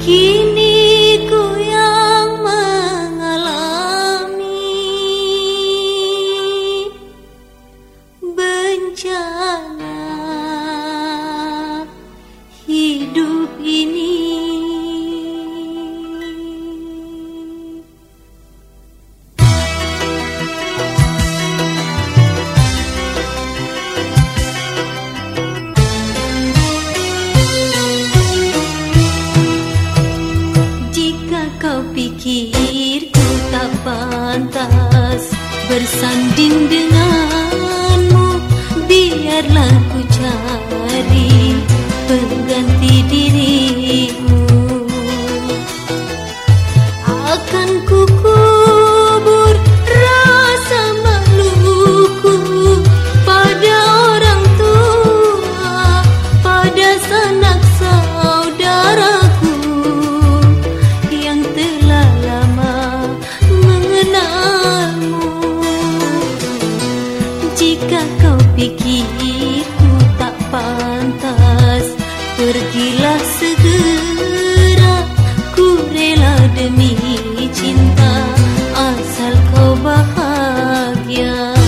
Kini ku yang mengalami bencana hidup ini. Kau pikir ku tak pantas bersanding denganmu, biarlah ku cari pengganti dirimu. Akan ku kubur rasa maluku pada orang tua, pada sanak saudaraku yang telah lama mengenalmu. Jika kau pikir ku tak pantas, pergilah segera, ku rela demi cinta, asal kau bahagia.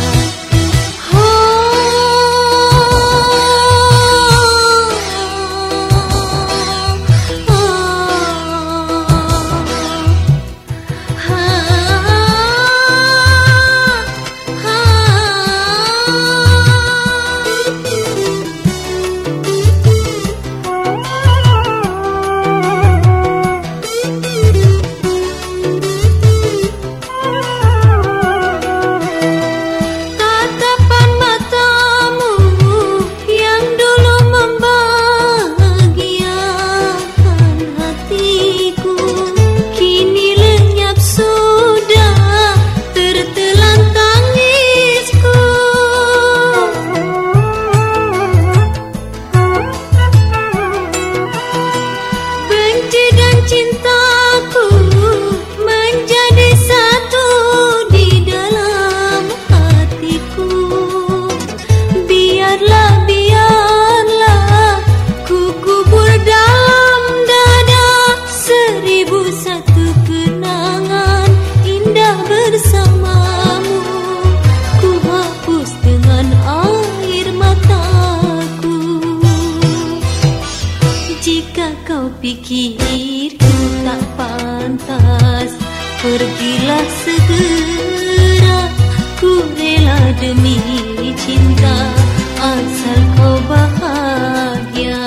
Cintaku menjadi satu di dalam hatiku. Biarlah, biarlah ku kubur dalam dada 1001 kenangan indah bersamamu. Ku hapus dengan air mataku. Jika kau pikir tak pantas, pergilah segera, ku rela demi cinta, asal kau bahagia.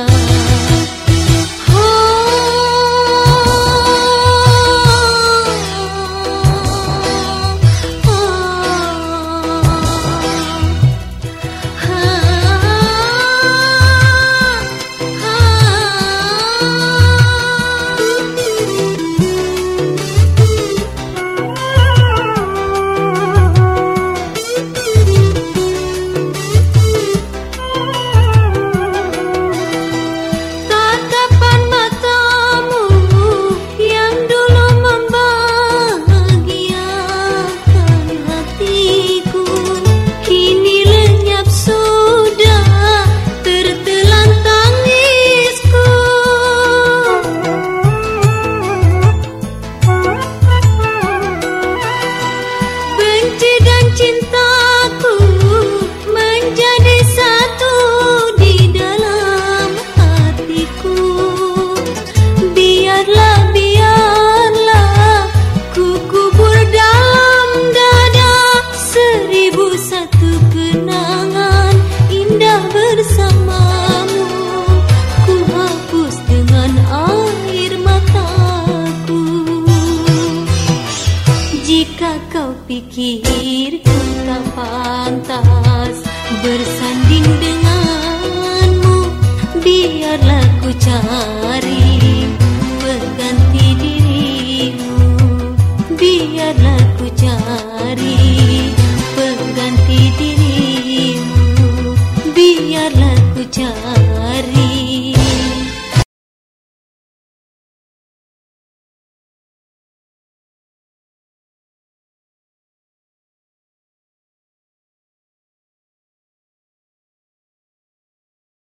Cintaku menjadi satu di dalam hatiku. Biarlah, biarlah ku kubur dalam dada 1001 kenangan indah bersamamu. Ku hapus dengan air mataku. Jika kau pikir ku tak pantas bersanding denganmu, biarlah ku cari pengganti dirimu. Biarlah ku cari pengganti dirimu. Biarlah ku cari